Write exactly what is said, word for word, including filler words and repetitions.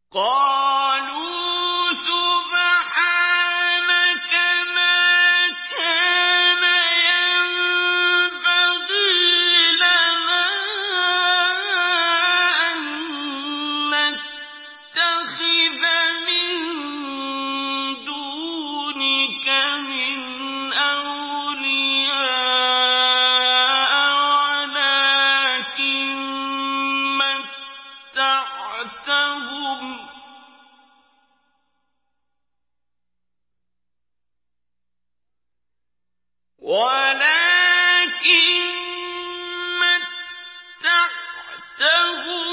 قالوا سبحانك ما كان ينبغي لنا أن نتخذ من دونك من أولياء ولكن متعتهم ولكن متعتهم